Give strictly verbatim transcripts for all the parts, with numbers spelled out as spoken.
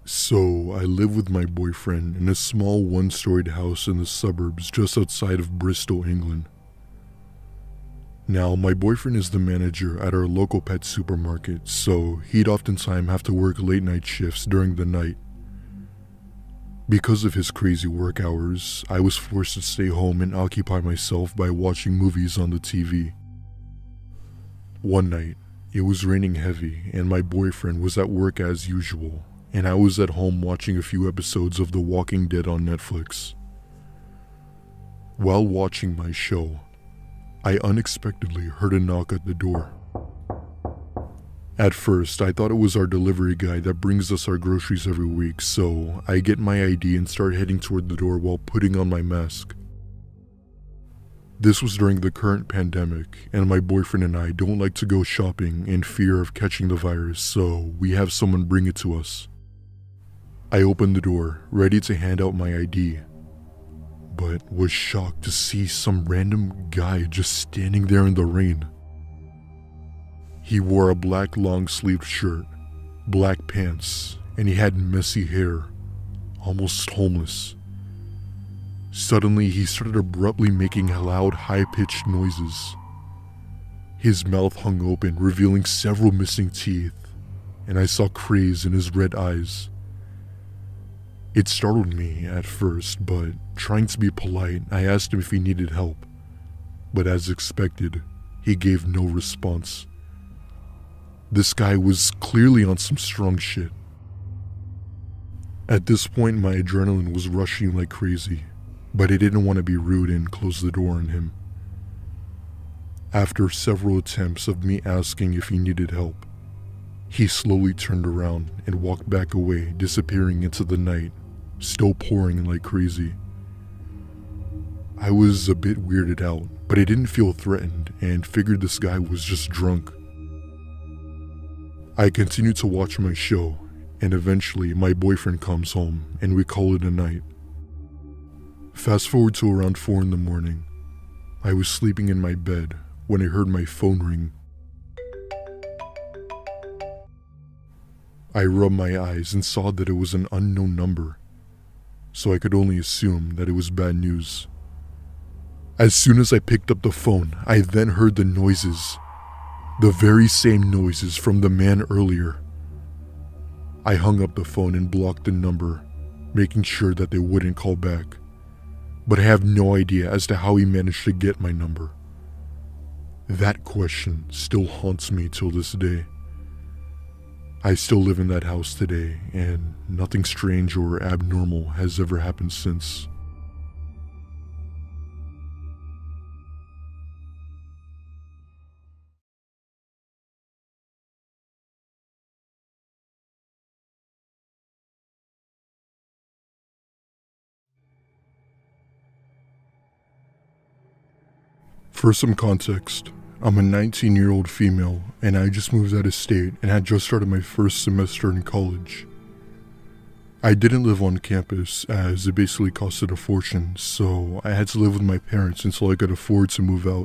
So, I live with my boyfriend in a small one-storied house in the suburbs just outside of Bristol, England. Now, my boyfriend is the manager at our local pet supermarket, so he'd oftentimes have to work late-night shifts during the night. Because of his crazy work hours, I was forced to stay home and occupy myself by watching movies on the T V. One night, it was raining heavy and my boyfriend was at work as usual, and I was at home watching a few episodes of The Walking Dead on Netflix. While watching my show, I unexpectedly heard a knock at the door. At first, I thought it was our delivery guy that brings us our groceries every week, so I get my I D and start heading toward the door while putting on my mask. This was during the current pandemic, and my boyfriend and I don't like to go shopping in fear of catching the virus, so we have someone bring it to us. I opened the door, ready to hand out my I D, but was shocked to see some random guy just standing there in the rain. He wore a black long-sleeved shirt, black pants, and he had messy hair, almost homeless. Suddenly, he started abruptly making loud, high-pitched noises. His mouth hung open, revealing several missing teeth, and I saw craze in his red eyes. It startled me at first, but trying to be polite, I asked him if he needed help. But as expected, he gave no response. This guy was clearly on some strong shit. At this point, my adrenaline was rushing like crazy, but I didn't want to be rude and close the door on him. After several attempts of me asking if he needed help, he slowly turned around and walked back away, disappearing into the night, still pouring like crazy. I was a bit weirded out, but I didn't feel threatened and figured this guy was just drunk. I continued to watch my show, and eventually my boyfriend comes home and we call it a night. Fast forward to around four in the morning. I was sleeping in my bed when I heard my phone ring. I rubbed my eyes and saw that it was an unknown number, so I could only assume that it was bad news. As soon as I picked up the phone, I then heard the noises. The very same noises from the man earlier. I hung up the phone and blocked the number, making sure that they wouldn't call back. But I have no idea as to how he managed to get my number. That question still haunts me till this day. I still live in that house today, and nothing strange or abnormal has ever happened since. For some context, I'm a nineteen-year-old female and I just moved out of state and had just started my first semester in college. I didn't live on campus as it basically costed a fortune, so I had to live with my parents until I could afford to move out.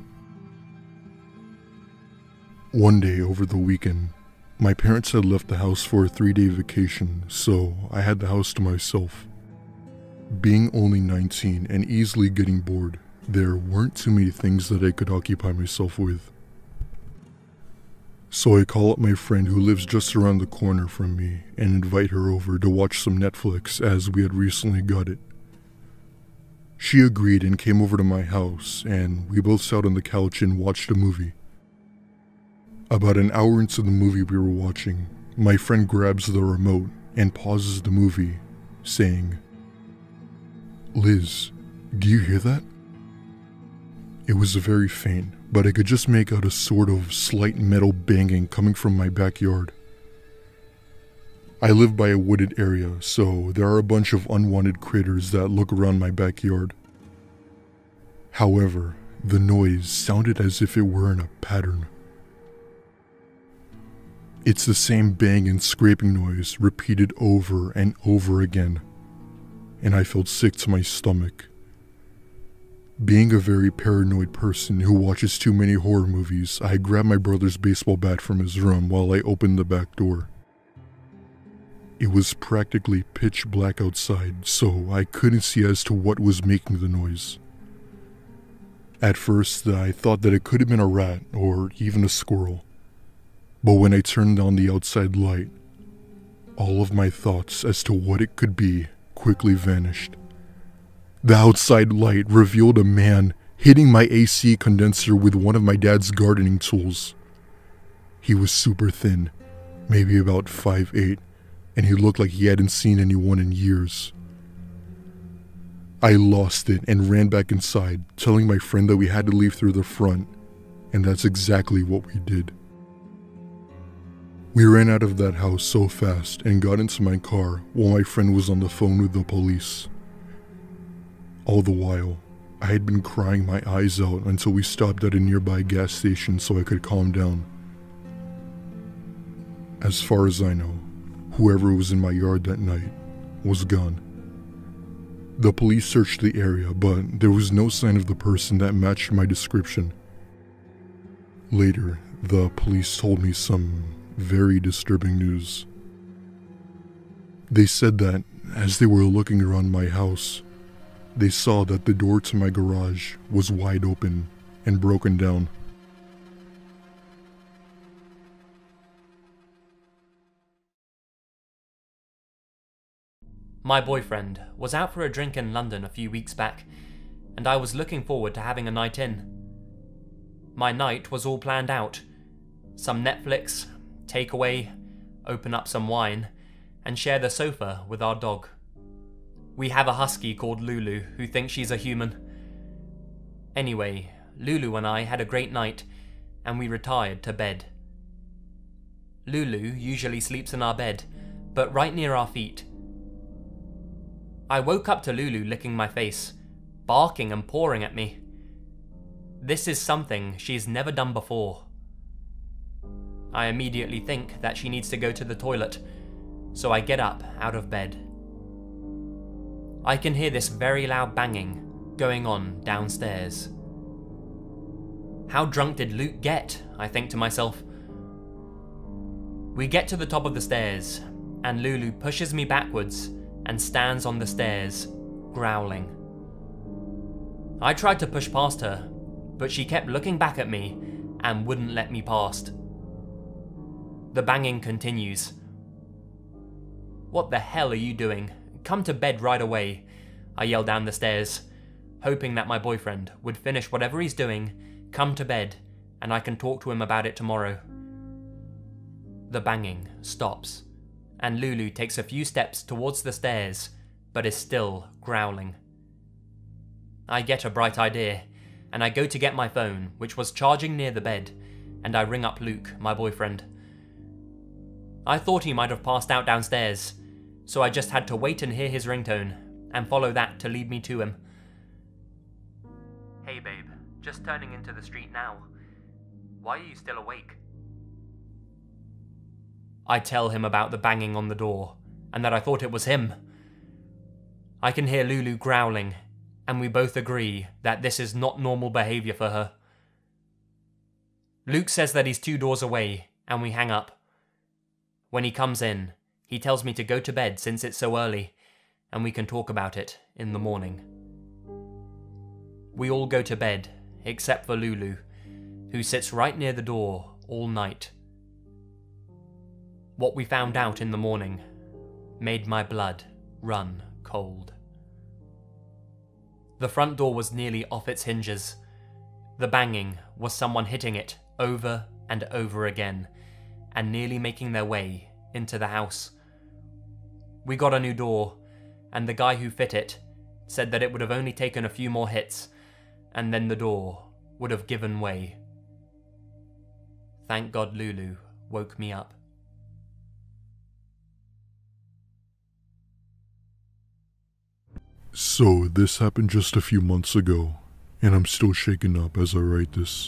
One day over the weekend, my parents had left the house for a three-day vacation, so I had the house to myself. Being only nineteen and easily getting bored, there weren't too many things that I could occupy myself with. So I call up my friend who lives just around the corner from me and invite her over to watch some Netflix as we had recently got it. She agreed and came over to my house, and we both sat on the couch and watched a movie. About an hour into the movie we were watching, my friend grabs the remote and pauses the movie, saying, "Liz, do you hear that?" It was very faint, but I could just make out a sort of slight metal banging coming from my backyard. I live by a wooded area, so there are a bunch of unwanted critters that look around my backyard. However, the noise sounded as if it were in a pattern. It's the same bang and scraping noise repeated over and over again, and I felt sick to my stomach. Being a very paranoid person who watches too many horror movies, I grabbed my brother's baseball bat from his room while I opened the back door. It was practically pitch black outside, so I couldn't see as to what was making the noise. At first, I thought that it could have been a rat or even a squirrel. But when I turned on the outside light, all of my thoughts as to what it could be quickly vanished. The outside light revealed a man hitting my A C condenser with one of my dad's gardening tools. He was super thin, maybe about five eight, and he looked like he hadn't seen anyone in years. I lost it and ran back inside, telling my friend that we had to leave through the front, and that's exactly what we did. We ran out of that house so fast and got into my car while my friend was on the phone with the police. All the while, I had been crying my eyes out until we stopped at a nearby gas station so I could calm down. As far as I know, whoever was in my yard that night was gone. The police searched the area, but there was no sign of the person that matched my description. Later, the police told me some very disturbing news. They said that as they were looking around my house, they saw that the door to my garage was wide open and broken down. My boyfriend was out for a drink in London a few weeks back, and I was looking forward to having a night in. My night was all planned out. Some Netflix, takeaway, open up some wine, and share the sofa with our dog. We have a husky called Lulu who thinks she's a human. Anyway, Lulu and I had a great night, and we retired to bed. Lulu usually sleeps in our bed, but right near our feet. I woke up to Lulu licking my face, barking and pawing at me. This is something she's never done before. I immediately think that she needs to go to the toilet, so I get up out of bed. I can hear this very loud banging going on downstairs. How drunk did Luke get? I think to myself. We get to the top of the stairs, and Lulu pushes me backwards and stands on the stairs, growling. I tried to push past her, but she kept looking back at me and wouldn't let me past. The banging continues. "What the hell are you doing? Come to bed right away," I yell down the stairs, hoping that my boyfriend would finish whatever he's doing, come to bed, and I can talk to him about it tomorrow. The banging stops, and Lulu takes a few steps towards the stairs, but is still growling. I get a bright idea, and I go to get my phone, which was charging near the bed, and I ring up Luke, my boyfriend. I thought he might have passed out downstairs, so I just had to wait and hear his ringtone, and follow that to lead me to him. "Hey babe, just turning into the street now. Why are you still awake?" I tell him about the banging on the door, and that I thought it was him. I can hear Lulu growling, and we both agree that this is not normal behaviour for her. Luke says that he's two doors away, and we hang up. When he comes in, he tells me to go to bed since it's so early, and we can talk about it in the morning. We all go to bed, except for Lulu, who sits right near the door all night. What we found out in the morning made my blood run cold. The front door was nearly off its hinges. The banging was someone hitting it over and over again, and nearly making their way into the house. We got a new door, and the guy who fit it said that it would have only taken a few more hits, and then the door would have given way. Thank God Lulu woke me up. So this happened just a few months ago, and I'm still shaken up as I write this.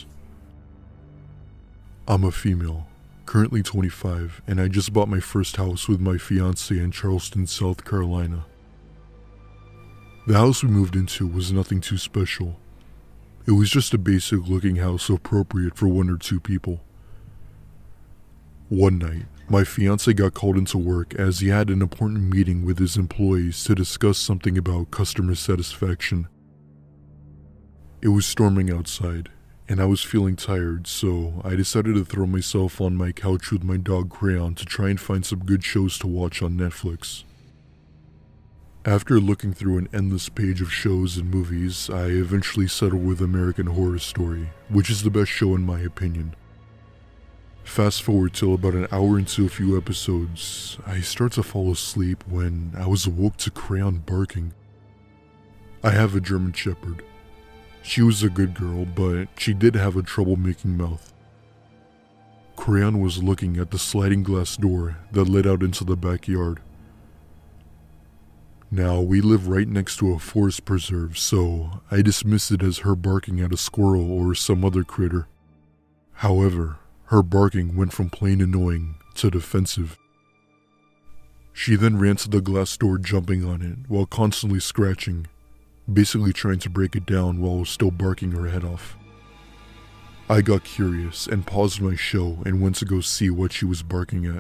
I'm a female, currently twenty-five, and I just bought my first house with my fiance in Charleston, South Carolina. The house we moved into was nothing too special. It was just a basic looking house appropriate for one or two people. One night, My fiance got called into work as he had an important meeting with his employees to discuss something about customer satisfaction. It was storming outside, and I was feeling tired, so I decided to throw myself on my couch with my dog Crayon to try and find some good shows to watch on Netflix. After looking through an endless page of shows and movies, I eventually settled with American Horror Story, which is the best show in my opinion. Fast forward till about an hour into a few episodes, I start to fall asleep when I was awoke to Crayon barking. I have a German Shepherd. She was a good girl, but she did have a troublemaking mouth. Crayon was looking at the sliding glass door that led out into the backyard. Now, we live right next to a forest preserve, so I dismissed it as her barking at a squirrel or some other critter. However, her barking went from plain annoying to defensive. She then ran to the glass door, jumping on it while constantly scratching, basically trying to break it down while still barking her head off. I got curious and paused my show and went to go see what she was barking at.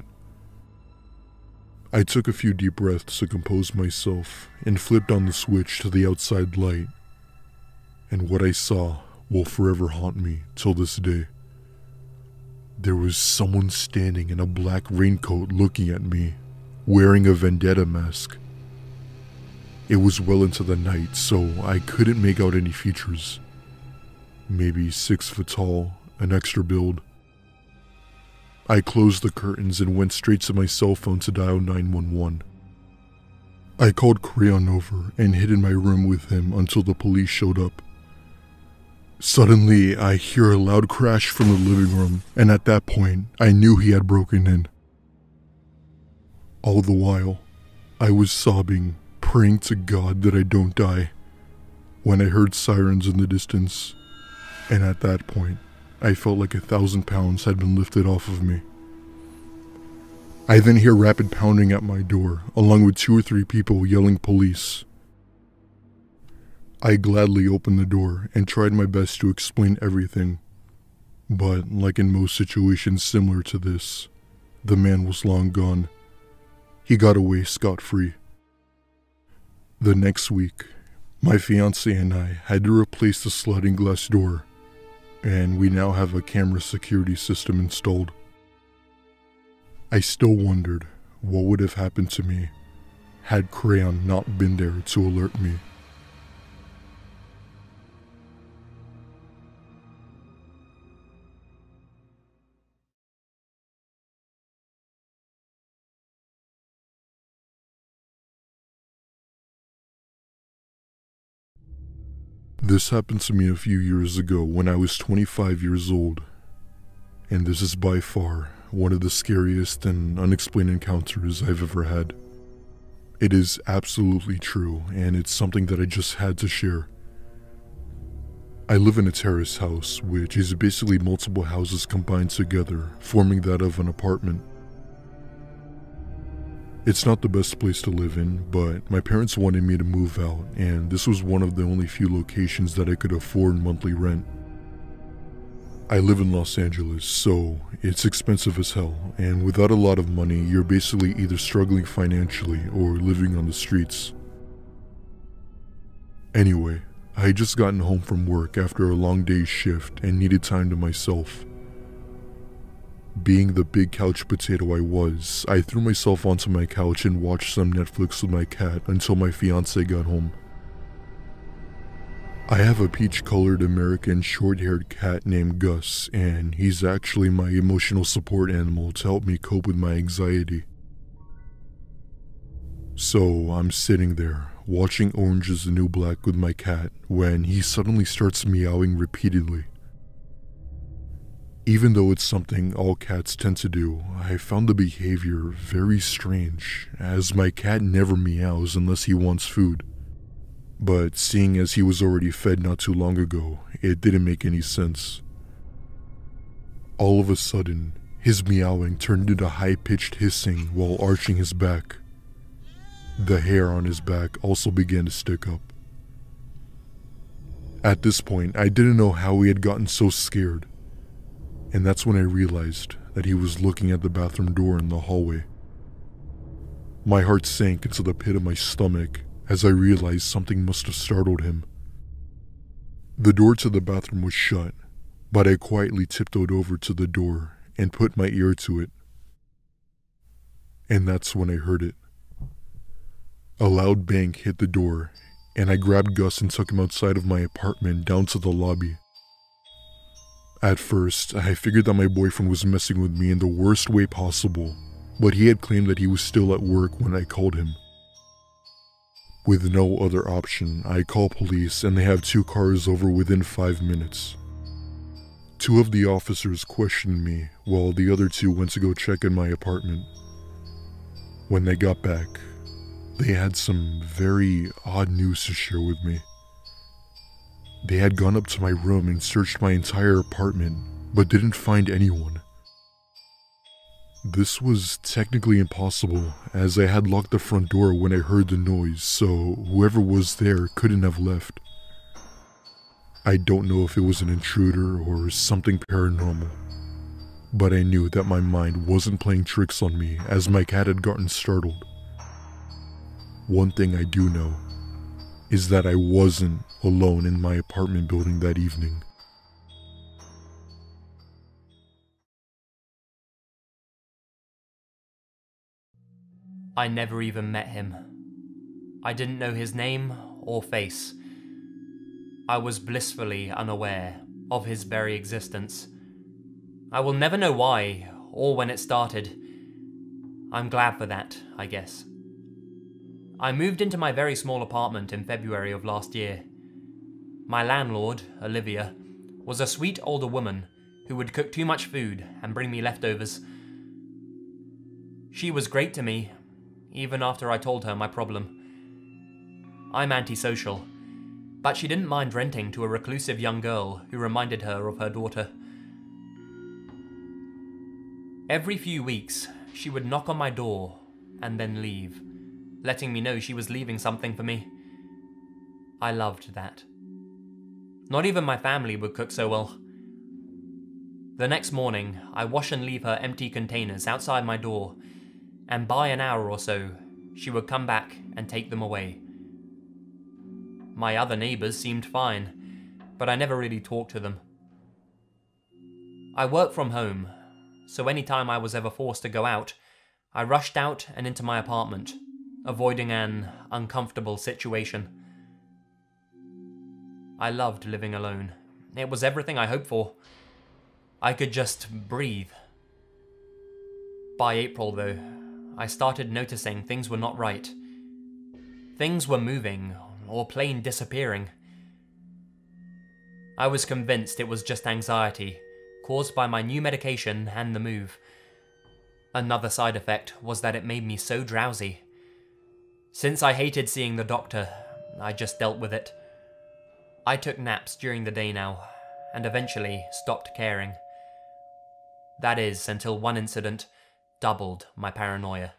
I took a few deep breaths to compose myself and flipped on the switch to the outside light, and what I saw will forever haunt me till this day. There was someone standing in a black raincoat looking at me, wearing a vendetta mask. It was well into the night, so I couldn't make out any features. Maybe six foot tall, an extra build. I closed the curtains and went straight to my cell phone to dial nine one one. I called Crayon over and hid in my room with him until the police showed up. Suddenly, I hear a loud crash from the living room, and at that point, I knew he had broken in. All the while, I was sobbing, praying to God that I don't die, when I heard sirens in the distance, and at that point, I felt like a thousand pounds had been lifted off of me. I then hear rapid pounding at my door, along with two or three people yelling police. I gladly opened the door and tried my best to explain everything, but like in most situations similar to this, the man was long gone. He got away scot-free. The next week, my fiance and I had to replace the sliding glass door, and we now have a camera security system installed. I still wondered what would have happened to me had Crayon not been there to alert me. This happened to me a few years ago when I was twenty-five years old, and this is by far one of the scariest and unexplained encounters I've ever had. It is absolutely true, and it's something that I just had to share. I live in a terrace house, which is basically multiple houses combined together, forming that of an apartment. It's not the best place to live in, but my parents wanted me to move out, and this was one of the only few locations that I could afford monthly rent. I live in Los Angeles, so it's expensive as hell, and without a lot of money, you're basically either struggling financially or living on the streets. Anyway, I had just gotten home from work after a long day's shift and needed time to myself. Being the big couch potato I was, I threw myself onto my couch and watched some Netflix with my cat until my fiance got home. I have a peach-colored American short-haired cat named Gus, and he's actually my emotional support animal to help me cope with my anxiety. So I'm sitting there, watching Orange is the New Black with my cat, when he suddenly starts meowing repeatedly. Even though it's something all cats tend to do, I found the behavior very strange, as my cat never meows unless he wants food. But seeing as he was already fed not too long ago, it didn't make any sense. All of a sudden, his meowing turned into high-pitched hissing while arching his back. The hair on his back also began to stick up. At this point, I didn't know how he had gotten so scared, and that's when I realized that he was looking at the bathroom door in the hallway. My heart sank into the pit of my stomach as I realized something must have startled him. The door to the bathroom was shut, but I quietly tiptoed over to the door and put my ear to it. And that's when I heard it. A loud bang hit the door, and I grabbed Gus and took him outside of my apartment down to the lobby. At first, I figured that my boyfriend was messing with me in the worst way possible, but he had claimed that he was still at work when I called him. With no other option, I call police and they have two cars over within five minutes. Two of the officers questioned me while the other two went to go check in my apartment. When they got back, they had some very odd news to share with me. They had gone up to my room and searched my entire apartment, but didn't find anyone. This was technically impossible, as I had locked the front door when I heard the noise, so whoever was there couldn't have left. I don't know if it was an intruder or something paranormal, but I knew that my mind wasn't playing tricks on me as my cat had gotten startled. One thing I do know is that I wasn't alone in my apartment building that evening. I never even met him. I didn't know his name or face. I was blissfully unaware of his very existence. I will never know why or when it started. I'm glad for that, I guess. I moved into my very small apartment in February of last year. My landlord, Olivia, was a sweet older woman who would cook too much food and bring me leftovers. She was great to me, even after I told her my problem. I'm antisocial, but she didn't mind renting to a reclusive young girl who reminded her of her daughter. Every few weeks, she would knock on my door and then leave, letting me know she was leaving something for me. I loved that. Not even my family would cook so well. The next morning, I wash and leave her empty containers outside my door, and by an hour or so, she would come back and take them away. My other neighbours seemed fine, but I never really talked to them. I work from home, so anytime I was ever forced to go out, I rushed out and into my apartment, avoiding an uncomfortable situation. I loved living alone. It was everything I hoped for. I could just breathe. By April, though, I started noticing things were not right. Things were moving, or plain disappearing. I was convinced it was just anxiety, caused by my new medication and the move. Another side effect was that it made me so drowsy. Since I hated seeing the doctor, I just dealt with it. I took naps during the day now, and eventually stopped caring. That is, until one incident doubled my paranoia.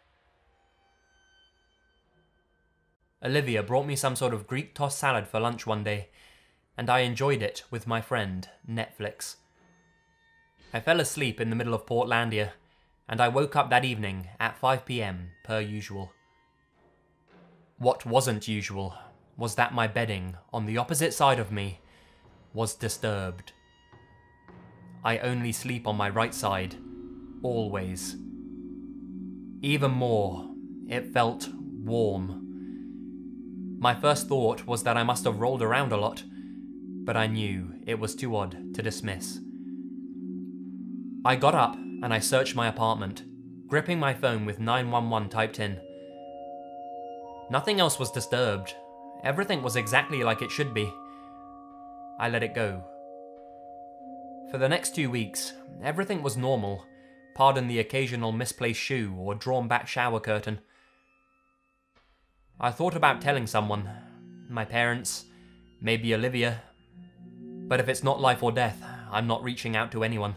Olivia brought me some sort of Greek tossed salad for lunch one day, and I enjoyed it with my friend, Netflix. I fell asleep in the middle of Portlandia, and I woke up that evening at five p m per usual. What wasn't usual was that my bedding on the opposite side of me was disturbed. I only sleep on my right side, always. Even more, it felt warm. My first thought was that I must have rolled around a lot, but I knew it was too odd to dismiss. I got up and I searched my apartment, gripping my phone with nine one one typed in. Nothing else was disturbed. Everything was exactly like it should be. I let it go. For the next two weeks, everything was normal, pardon the occasional misplaced shoe or drawn back shower curtain. I thought about telling someone, my parents, maybe Olivia, but if it's not life or death, I'm not reaching out to anyone.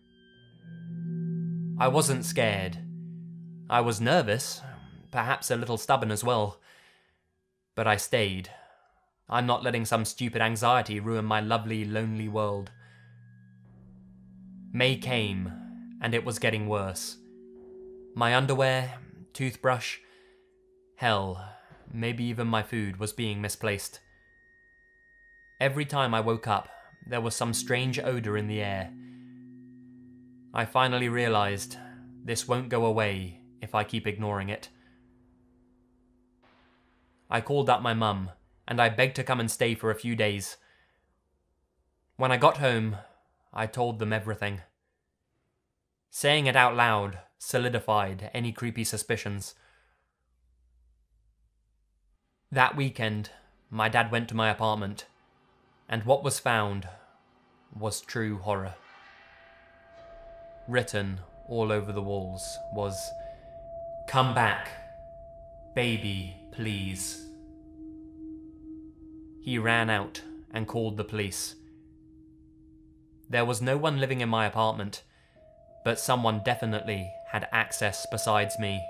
I wasn't scared. I was nervous, perhaps a little stubborn as well. But I stayed. I'm not letting some stupid anxiety ruin my lovely, lonely world. May came, and it was getting worse. My underwear, toothbrush, hell, maybe even my food was being misplaced. Every time I woke up, there was some strange odor in the air. I finally realized this won't go away if I keep ignoring it. I called up my mum, and I begged to come and stay for a few days. When I got home, I told them everything. Saying it out loud solidified any creepy suspicions. That weekend, my dad went to my apartment, and what was found was true horror. Written all over the walls was, "Come back, baby, please." He ran out and called the police. There was no one living in my apartment, but someone definitely had access besides me.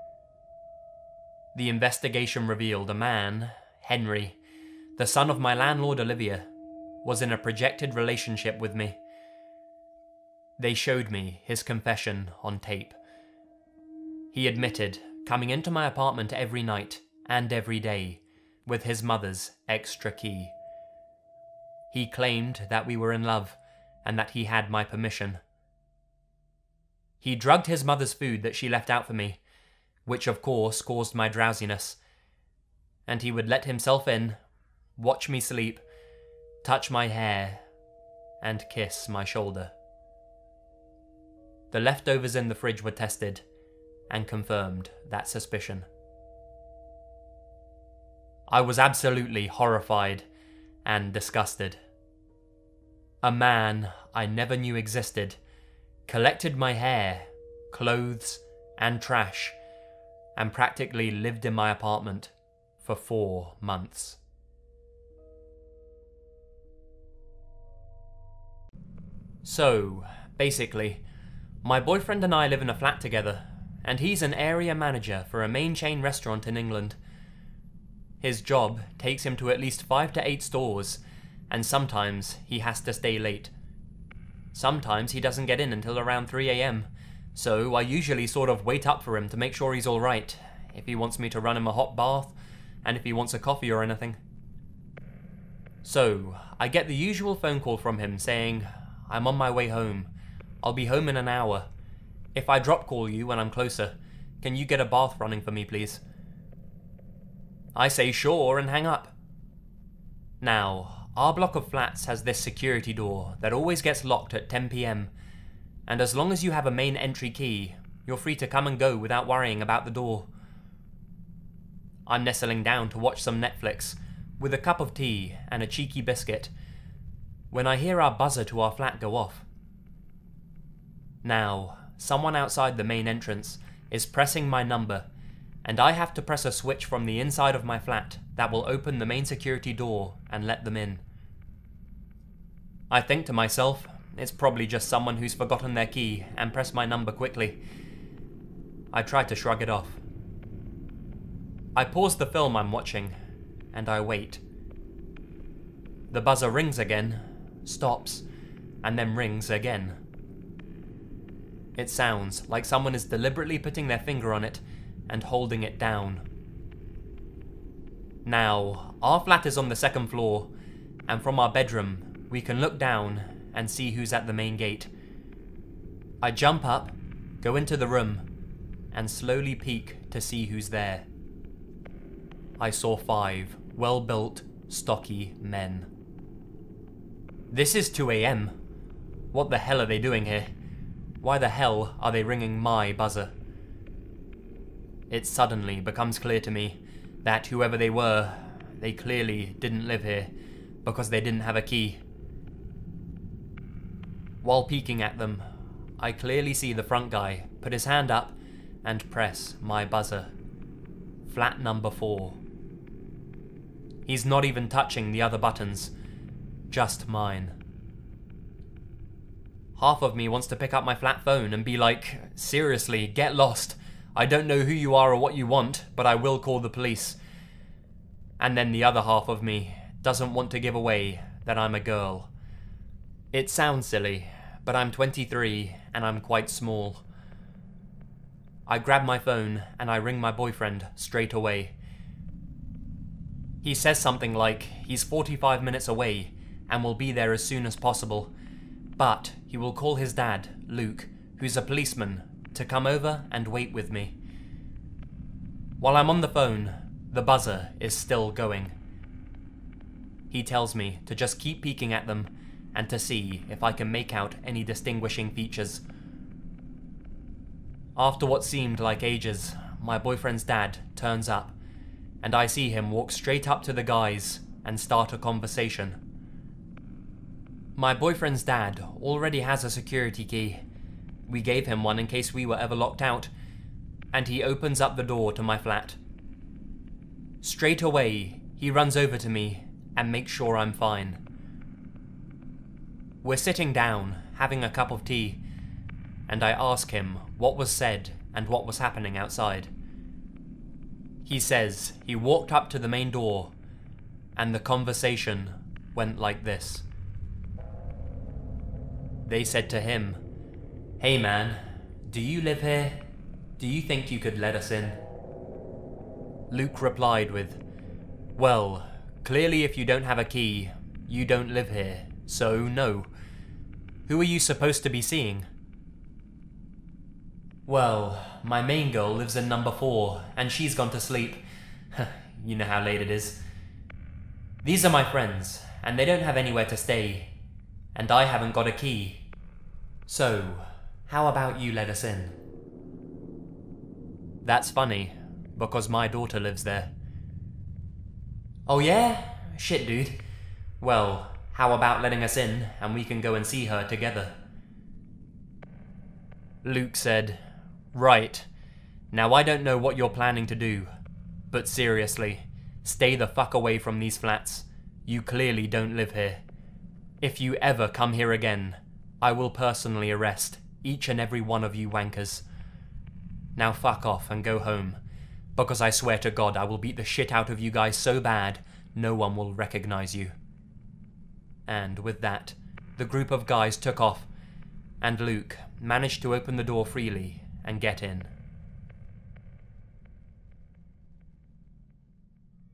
The investigation revealed a man, Henry, the son of my landlord Olivia, was in a projected relationship with me. They showed me his confession on tape. He admitted coming into my apartment every night and every day with his mother's extra key. He claimed that we were in love and that he had my permission. He drugged his mother's food that she left out for me, which of course caused my drowsiness, and he would let himself in, watch me sleep, touch my hair, and kiss my shoulder. The leftovers in the fridge were tested and confirmed that suspicion. I was absolutely horrified and disgusted. A man I never knew existed collected my hair, clothes, and trash, and practically lived in my apartment for four months. So, basically, my boyfriend and I live in a flat together, and he's an area manager for a main chain restaurant in England. His job takes him to at least five to eight stores, and sometimes he has to stay late. Sometimes he doesn't get in until around three a m, so I usually sort of wait up for him to make sure he's alright, if he wants me to run him a hot bath, and if he wants a coffee or anything. So, I get the usual phone call from him saying, "I'm on my way home. I'll be home in an hour. If I drop call you when I'm closer, can you get a bath running for me, please?" I say sure and hang up. Now, our block of flats has this security door that always gets locked at ten p m, and as long as you have a main entry key, you're free to come and go without worrying about the door. I'm nestling down to watch some Netflix, with a cup of tea and a cheeky biscuit, when I hear our buzzer to our flat go off. Now, someone outside the main entrance is pressing my number, and I have to press a switch from the inside of my flat that will open the main security door and let them in. I think to myself, it's probably just someone who's forgotten their key and pressed my number quickly. I try to shrug it off. I pause the film I'm watching, and I wait. The buzzer rings again, stops, and then rings again. It sounds like someone is deliberately putting their finger on it and holding it down. Now, our flat is on the second floor, and from our bedroom, we can look down and see who's at the main gate. I jump up, go into the room, and slowly peek to see who's there. I saw five well-built, stocky men. This is two a m. What the hell are they doing here? Why the hell are they ringing my buzzer? It suddenly becomes clear to me that whoever they were, they clearly didn't live here because they didn't have a key. While peeking at them, I clearly see the front guy put his hand up and press my buzzer. Flat number four. He's not even touching the other buttons, just mine. Half of me wants to pick up my flat phone and be like, seriously, get lost. I don't know who you are or what you want, but I will call the police. And then the other half of me doesn't want to give away that I'm a girl. It sounds silly, but I'm twenty-three and I'm quite small. I grab my phone and I ring my boyfriend straight away. He says something like he's forty-five minutes away and will be there as soon as possible, but he will call his dad, Luke, who's a policeman, to come over and wait with me. While I'm on the phone, the buzzer is still going. He tells me to just keep peeking at them and to see if I can make out any distinguishing features. After what seemed like ages, my boyfriend's dad turns up, and I see him walk straight up to the guys and start a conversation. My boyfriend's dad already has a security key. We gave him one in case we were ever locked out, and he opens up the door to my flat. Straight away, he runs over to me and makes sure I'm fine. We're sitting down, having a cup of tea, and I ask him what was said and what was happening outside. He says he walked up to the main door, and the conversation went like this. They said to him, "Hey man, do you live here? Do you think you could let us in?" Luke replied with, "Well, clearly if you don't have a key, you don't live here, so no. Who are you supposed to be seeing?" "Well, my main girl lives in number four, and she's gone to sleep. You know how late it is. These are my friends, and they don't have anywhere to stay, and I haven't got a key. So, how about you let us in?" That's funny, because my daughter lives there. "Oh yeah? Shit, dude. Well, how about letting us in, and we can go and see her together?" Luke said, "Right. Now I don't know what you're planning to do, but seriously, stay the fuck away from these flats. You clearly don't live here. If you ever come here again, I will personally arrest each and every one of you wankers. Now fuck off and go home, because I swear to God I will beat the shit out of you guys so bad, no one will recognize you." And with that, the group of guys took off, and Luke managed to open the door freely and get in.